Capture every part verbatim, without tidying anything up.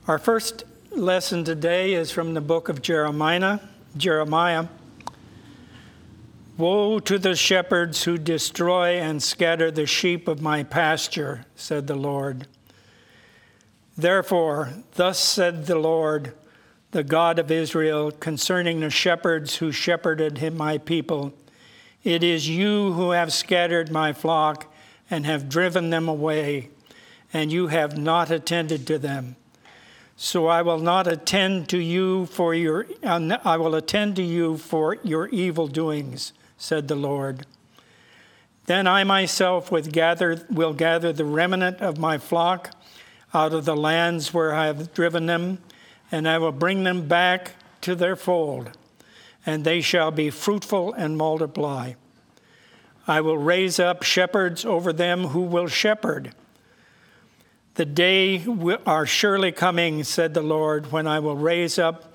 Our first lesson today is from the book of Jeremiah. Jeremiah. Woe to the shepherds who destroy and scatter the sheep of my pasture, said the Lord. Therefore, thus said the Lord, the God of Israel, concerning the shepherds who shepherded him, my people, it is you who have scattered my flock and have driven them away, and you have not attended to them. So I will not attend to you for your I will attend to you for your evil doings, said the Lord. Then I myself will gather, will gather the remnant of my flock out of the lands where I have driven them, and I will bring them back to their fold, and they shall be fruitful and multiply. I will raise up shepherds over them who will shepherd. The day are surely coming, said the Lord, when I will raise up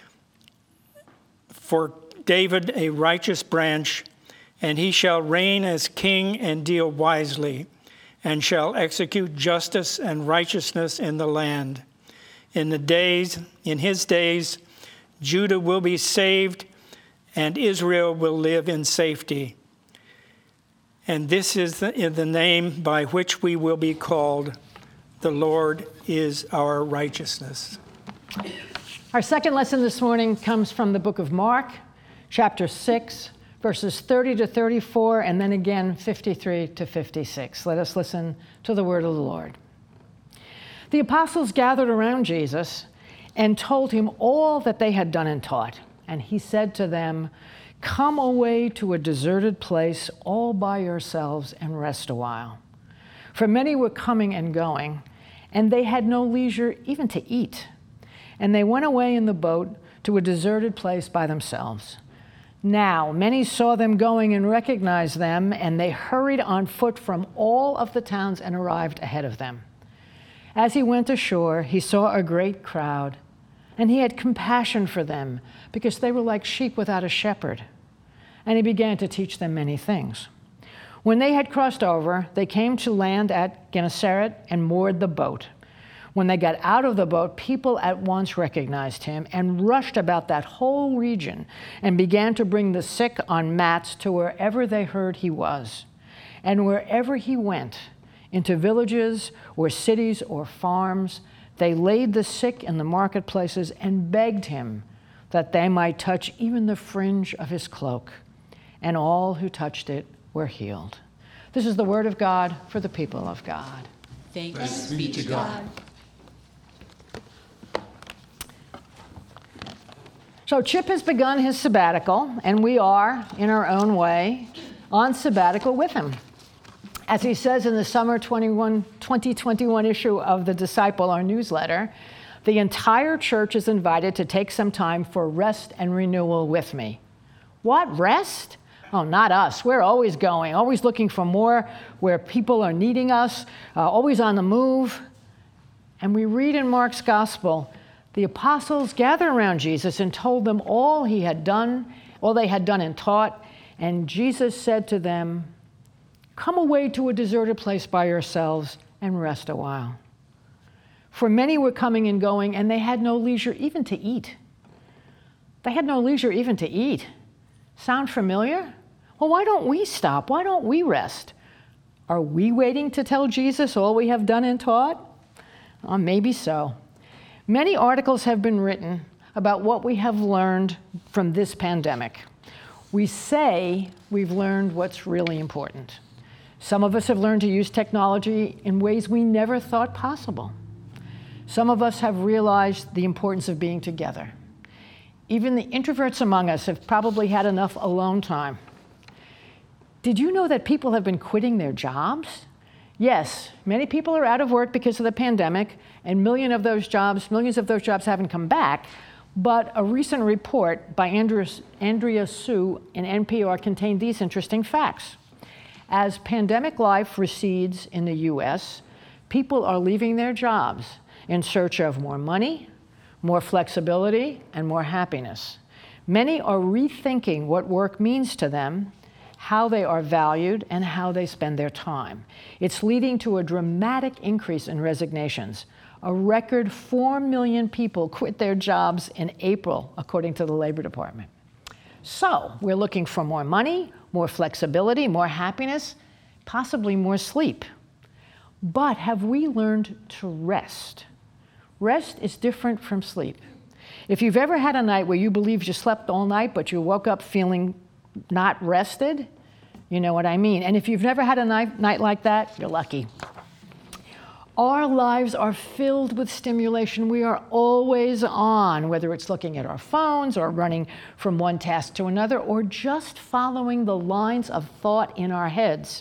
for David a righteous branch, and he shall reign as king and deal wisely, and shall execute justice and righteousness in the land. In the days, in his days, Judah will be saved, and Israel will live in safety. And this is the, the name by which we will be called. The Lord is our righteousness. Our second lesson this morning comes from the book of Mark, chapter six, verses thirty to thirty-four, and then again fifty-three to fifty-six. Let us listen to the word of the Lord. The apostles gathered around Jesus and told him all that they had done and taught. And he said to them, "Come away to a deserted place all by yourselves and rest a while." For many were coming and going, and they had no leisure even to eat. And they went away in the boat to a deserted place by themselves. Now, many saw them going and recognized them, and they hurried on foot from all of the towns and arrived ahead of them. As he went ashore, he saw a great crowd, and he had compassion for them, because they were like sheep without a shepherd. And he began to teach them many things. When they had crossed over, they came to land at Gennesaret and moored the boat. When they got out of the boat, people at once recognized him and rushed about that whole region and began to bring the sick on mats to wherever they heard he was. And wherever he went, into villages or cities or farms, they laid the sick in the marketplaces and begged him that they might touch even the fringe of his cloak. And all who touched it were healed. This is the word of God for the people of God. Thanks, Thanks be to God. So Chip has begun his sabbatical, and we are, in our own way, on sabbatical with him. As he says in the summer twenty twenty-one issue of The Disciple, our newsletter, the entire church is invited to take some time for rest and renewal with me. What, rest? Oh, not us. We're always going, always looking for more where people are needing us, uh, always on the move. And we read in Mark's gospel, the apostles gathered around Jesus and told them all he had done, all they had done and taught. And Jesus said to them, "Come away to a deserted place by yourselves and rest a while." For many were coming and going, and they had no leisure even to eat. They had no leisure even to eat. Sound familiar? Well, why don't we stop? Why don't we rest? Are we waiting to tell Jesus all we have done and taught? Uh, maybe so. Many articles have been written about what we have learned from this pandemic. We say we've learned what's really important. Some of us have learned to use technology in ways we never thought possible. Some of us have realized the importance of being together. Even the introverts among us have probably had enough alone time. Did you know that people have been quitting their jobs? Yes, many people are out of work because of the pandemic, and million of those jobs, millions of those jobs haven't come back. But a recent report by Andrea, Andrea Sue in N P R contained these interesting facts. As pandemic life recedes in the U S, people are leaving their jobs in search of more money, more flexibility, and more happiness. Many are rethinking what work means to them, how they are valued, and how they spend their time. It's leading to a dramatic increase in resignations. A record four million people quit their jobs in April, according to the Labor Department. So we're looking for more money, more flexibility, more happiness, possibly more sleep. But have we learned to rest? Rest is different from sleep. If you've ever had a night where you believed you slept all night, but you woke up feeling not rested, you know what I mean. And if you've never had a night, night like that, you're lucky. Our lives are filled with stimulation. We are always on, whether it's looking at our phones or running from one task to another, or just following the lines of thought in our heads.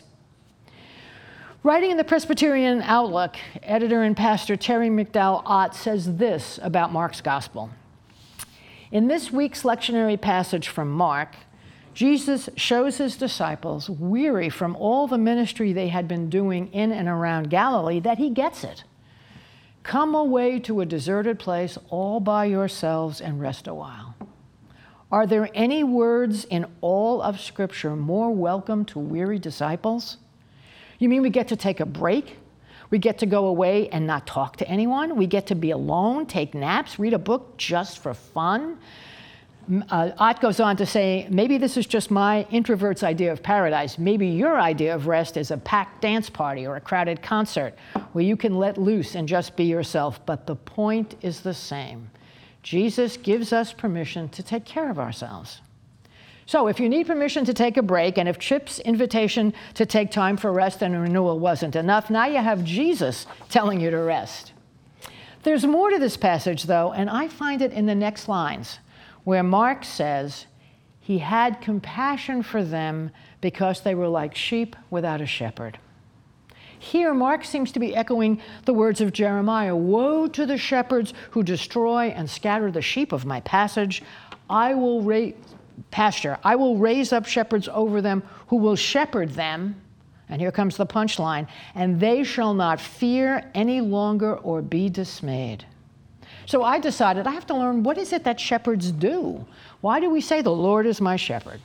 Writing in the Presbyterian Outlook, editor and pastor Terry McDowell Ott says this about Mark's gospel. In this week's lectionary passage from Mark, Jesus shows his disciples, weary from all the ministry they had been doing in and around Galilee, that he gets it. Come away to a deserted place all by yourselves and rest a while. Are there any words in all of Scripture more welcome to weary disciples? You mean we get to take a break? We get to go away and not talk to anyone? We get to be alone, take naps, read a book just for fun? Uh, Ott goes on to say, maybe this is just my introvert's idea of paradise. Maybe your idea of rest is a packed dance party or a crowded concert where you can let loose and just be yourself. But the point is the same. Jesus gives us permission to take care of ourselves. So if you need permission to take a break, and if Chip's invitation to take time for rest and renewal wasn't enough, now you have Jesus telling you to rest. There's more to this passage, though, and I find it in the next lines, where Mark says, he had compassion for them because they were like sheep without a shepherd. Here, Mark seems to be echoing the words of Jeremiah, woe to the shepherds who destroy and scatter the sheep of my passage. I will raise pasture. I will raise up shepherds over them who will shepherd them. And here comes the punchline, and they shall not fear any longer or be dismayed. So I decided I have to learn, what is it that shepherds do? Why do we say the Lord is my shepherd?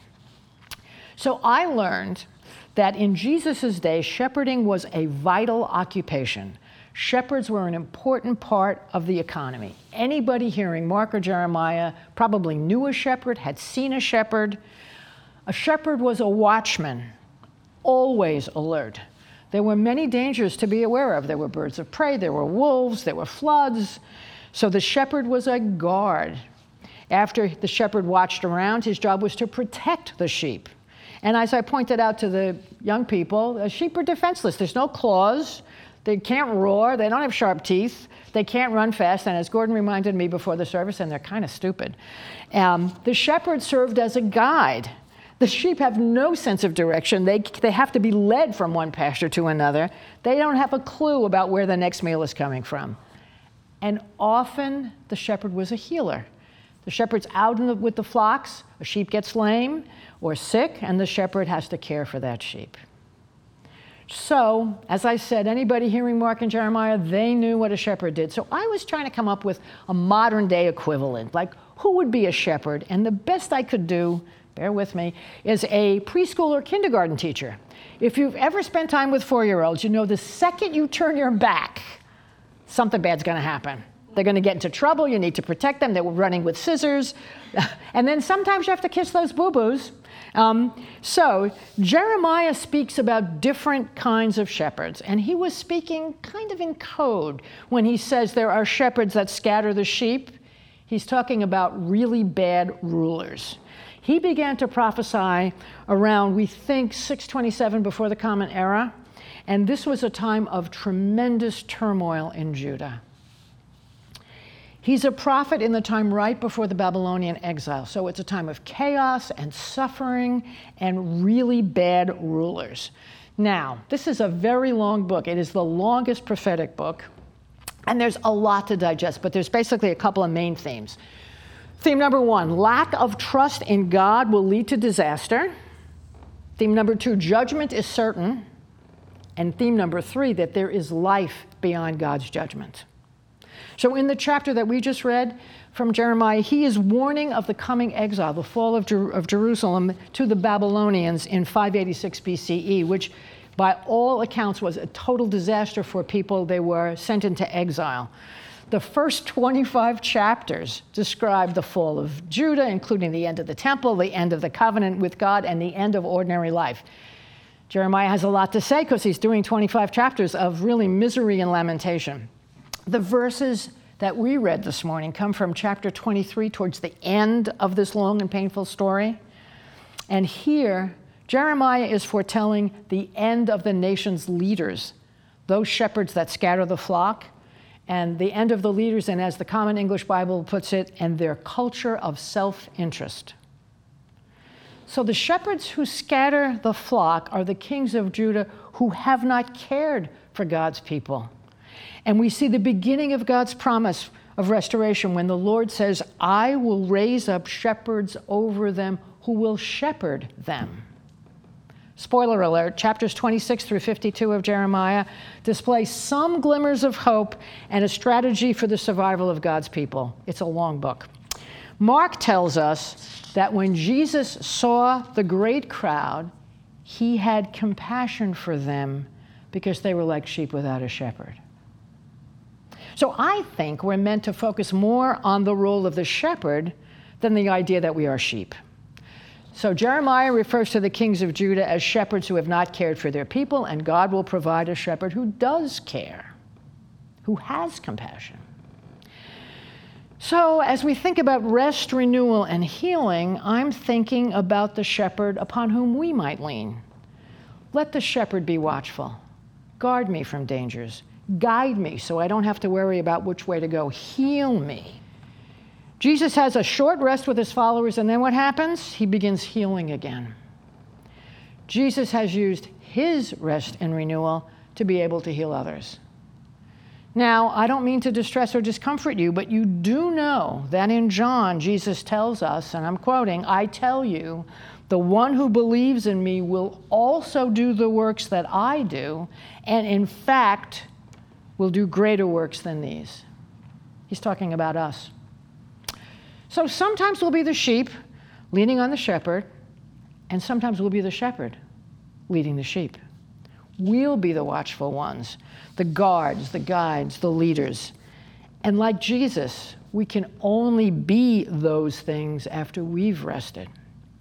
So I learned that in Jesus' day, shepherding was a vital occupation. Shepherds were an important part of the economy. Anybody hearing Mark or Jeremiah probably knew a shepherd, had seen a shepherd. A shepherd was a watchman, always alert. There were many dangers to be aware of. There were birds of prey, there were wolves, there were floods. So the shepherd was a guard. After the shepherd watched around, his job was to protect the sheep. And as I pointed out to the young people, the sheep are defenseless. There's no claws. They can't roar. They don't have sharp teeth. They can't run fast. And as Gordon reminded me before the service, and they're kind of stupid, um, the shepherd served as a guide. The sheep have no sense of direction. They, they have to be led from one pasture to another. They don't have a clue about where the next meal is coming from. And often the shepherd was a healer. The shepherd's out in the, with the flocks, a sheep gets lame or sick, and the shepherd has to care for that sheep. So, as I said, anybody hearing Mark and Jeremiah, they knew what a shepherd did. So I was trying to come up with a modern day equivalent, like who would be a shepherd? And the best I could do, bear with me, is a preschool or kindergarten teacher. If you've ever spent time with four-year-olds, you know the second you turn your back, something bad's going to happen. They're going to get into trouble. You need to protect them. They're running with scissors. And then sometimes you have to kiss those boo-boos. Um, so Jeremiah speaks about different kinds of shepherds. And he was speaking kind of in code when he says there are shepherds that scatter the sheep. He's talking about really bad rulers. He began to prophesy around, we think, six twenty-seven before the Common Era. And this was a time of tremendous turmoil in Judah. He's a prophet in the time right before the Babylonian exile. So it's a time of chaos and suffering and really bad rulers. Now, this is a very long book. It is the longest prophetic book. And there's a lot to digest, but there's basically a couple of main themes. Theme number one, lack of trust in God will lead to disaster. Theme number two, judgment is certain. And theme number three, that there is life beyond God's judgment. So in the chapter that we just read from Jeremiah, he is warning of the coming exile, the fall of, Jer- of Jerusalem to the Babylonians in five eighty-six B C E, which by all accounts, was a total disaster for people. They were sent into exile. The first twenty-five chapters describe the fall of Judah, including the end of the temple, the end of the covenant with God, and the end of ordinary life. Jeremiah has a lot to say because he's doing twenty-five chapters of really misery and lamentation. The verses that we read this morning come from chapter twenty-three, towards the end of this long and painful story. And here, Jeremiah is foretelling the end of the nation's leaders, those shepherds that scatter the flock, and the end of the leaders, and as the Common English Bible puts it, and their culture of self-interest. So the shepherds who scatter the flock are the kings of Judah who have not cared for God's people. And we see the beginning of God's promise of restoration when the Lord says, I will raise up shepherds over them who will shepherd them. Spoiler alert, chapters twenty-six through fifty-two of Jeremiah display some glimmers of hope and a strategy for the survival of God's people. It's a long book. Mark tells us that when Jesus saw the great crowd, he had compassion for them because they were like sheep without a shepherd. So I think we're meant to focus more on the role of the shepherd than the idea that we are sheep. So Jeremiah refers to the kings of Judah as shepherds who have not cared for their people, and God will provide a shepherd who does care, who has compassion. So as we think about rest, renewal, and healing, I'm thinking about the shepherd upon whom we might lean. Let the shepherd be watchful. Guard me from dangers. Guide me so I don't have to worry about which way to go. Heal me. Jesus has a short rest with his followers, and then what happens? He begins healing again. Jesus has used his rest and renewal to be able to heal others. Now, I don't mean to distress or discomfort you, but you do know that in John, Jesus tells us, and I'm quoting, I tell you, the one who believes in me will also do the works that I do, and in fact, will do greater works than these. He's talking about us. So sometimes we'll be the sheep leaning on the shepherd, and sometimes we'll be the shepherd leading the sheep. We'll be the watchful ones, the guards, the guides, the leaders. And like Jesus, we can only be those things after we've rested.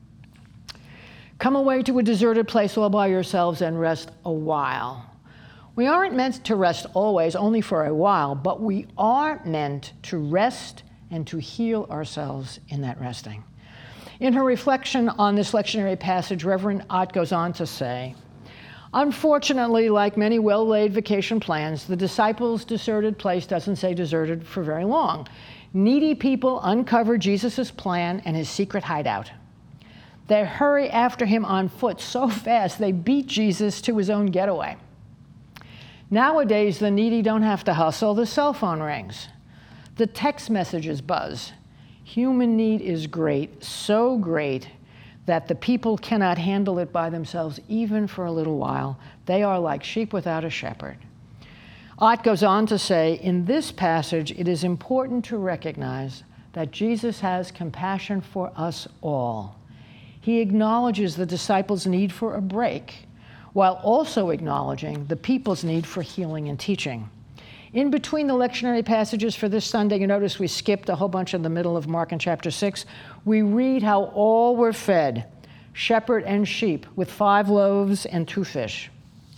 Come away to a deserted place all by yourselves and rest a while. We aren't meant to rest always, only for a while, but we are meant to rest and to heal ourselves in that resting. In her reflection on this lectionary passage, Reverend Ott goes on to say, unfortunately, like many well-laid vacation plans, the disciples' deserted place doesn't stay deserted for very long. Needy people uncover Jesus' plan and his secret hideout. They hurry after him on foot so fast they beat Jesus to his own getaway. Nowadays, the needy don't have to hustle. The cell phone rings. The text messages buzz. Human need is great, so great that the people cannot handle it by themselves even for a little while. They are like sheep without a shepherd. Ott goes on to say, in this passage, it is important to recognize that Jesus has compassion for us all. He acknowledges the disciples' need for a break, while also acknowledging the people's need for healing and teaching. In between the lectionary passages for this Sunday, you notice we skipped a whole bunch in the middle of Mark in chapter six. We read how all were fed, shepherd and sheep, with five loaves and two fish.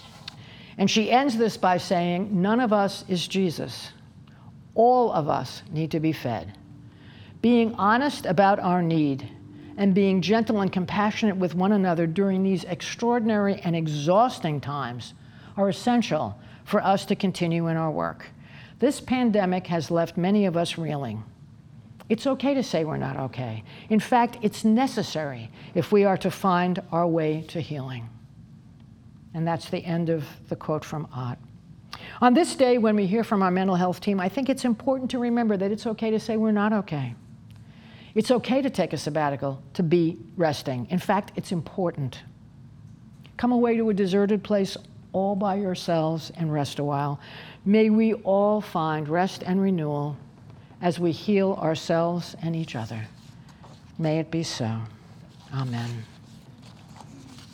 And she ends this by saying, none of us is Jesus. All of us need to be fed. Being honest about our need and being gentle and compassionate with one another during these extraordinary and exhausting times are essential for us to continue in our work. This pandemic has left many of us reeling. It's okay to say we're not okay. In fact, it's necessary if we are to find our way to healing. And that's the end of the quote from Ott. On this day, when we hear from our mental health team, I think it's important to remember that it's okay to say we're not okay. It's okay to take a sabbatical, to be resting. In fact, it's important. Come away to a deserted place all by yourselves and rest a while. May we all find rest and renewal as we heal ourselves and each other. May it be so. Amen.